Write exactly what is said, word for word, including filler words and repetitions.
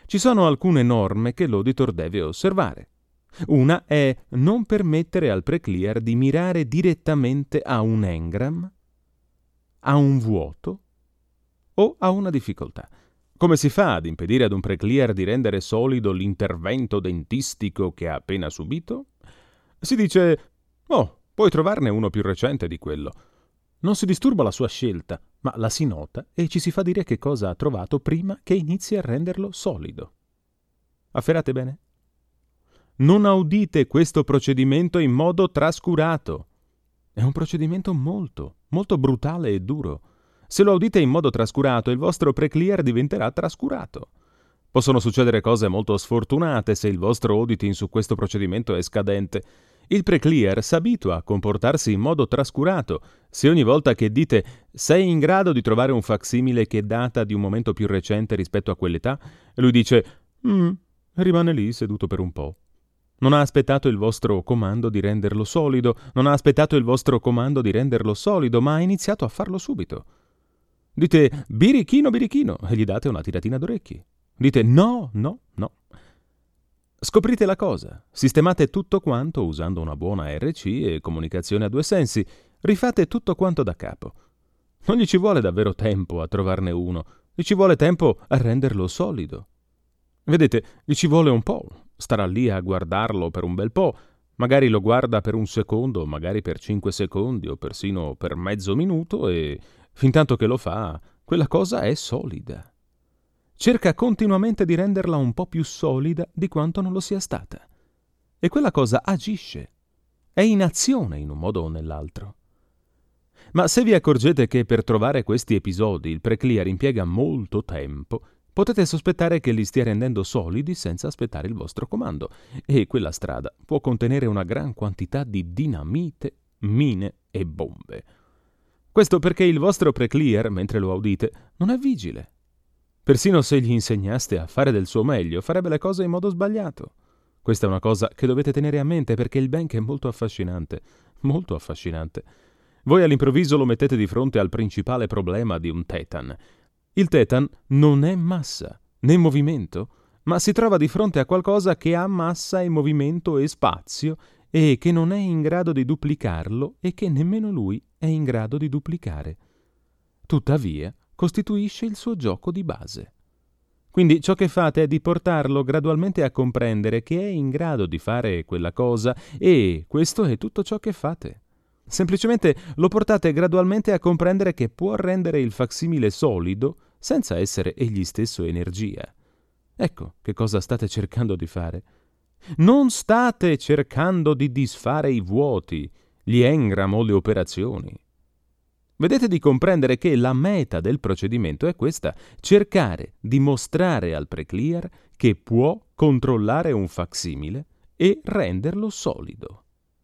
Ci sono alcune norme che l'auditor deve osservare. Una è non permettere al pre-clear di mirare direttamente a un engram, a un vuoto o a una difficoltà. Come si fa ad impedire ad un pre-clear di rendere solido l'intervento dentistico che ha appena subito? Si dice: «Oh, puoi trovarne uno più recente di quello». Non si disturba la sua scelta, ma la si nota e ci si fa dire che cosa ha trovato prima che inizi a renderlo solido. Afferrate bene? Non audite questo procedimento in modo trascurato. È un procedimento molto, molto brutale e duro. Se lo audite in modo trascurato, il vostro pre-clear diventerà trascurato. Possono succedere cose molto sfortunate se il vostro auditing su questo procedimento è scadente. Il pre-clear s'abitua a comportarsi in modo trascurato. Se ogni volta che dite «sei in grado di trovare un facsimile che data di un momento più recente rispetto a quell'età», lui dice «Mm», rimane lì seduto per un po'. Non ha aspettato il vostro comando di renderlo solido, non ha aspettato il vostro comando di renderlo solido, ma ha iniziato a farlo subito. Dite «birichino, birichino» e gli date una tiratina d'orecchi. Dite «no, no, no». Scoprite la cosa, sistemate tutto quanto usando una buona R C e comunicazione a due sensi, rifate tutto quanto da capo. Non gli ci vuole davvero tempo a trovarne uno, gli ci vuole tempo a renderlo solido. Vedete, gli ci vuole un po', starà lì a guardarlo per un bel po', magari lo guarda per un secondo, magari per cinque secondi o persino per mezzo minuto e, fintanto che lo fa, quella cosa è solida. Cerca continuamente di renderla un po' più solida di quanto non lo sia stata. E quella cosa agisce, è in azione in un modo o nell'altro. Ma se vi accorgete che per trovare questi episodi il pre-clear impiega molto tempo, potete sospettare che li stia rendendo solidi senza aspettare il vostro comando, e quella strada può contenere una gran quantità di dinamite, mine e bombe. Questo perché il vostro pre-clear, mentre lo audite, non è vigile. Persino se gli insegnaste a fare del suo meglio, farebbe le cose in modo sbagliato. Questa è una cosa che dovete tenere a mente perché il bank è molto affascinante, molto affascinante. Voi all'improvviso lo mettete di fronte al principale problema di un tetan. Il tetan non è massa, né movimento, ma si trova di fronte a qualcosa che ha massa e movimento e spazio e che non è in grado di duplicarlo e che nemmeno lui è in grado di duplicare. Tuttavia, costituisce il suo gioco di base. Quindi ciò che fate è di portarlo gradualmente a comprendere che è in grado di fare quella cosa e questo è tutto ciò che fate. Semplicemente lo portate gradualmente a comprendere che può rendere il facsimile solido senza essere egli stesso energia. Ecco che cosa state cercando di fare. Non state cercando di disfare i vuoti, gli engram o le operazioni. Vedete di comprendere che la meta del procedimento è questa: cercare di mostrare al pre-clear che può controllare un facsimile e renderlo solido.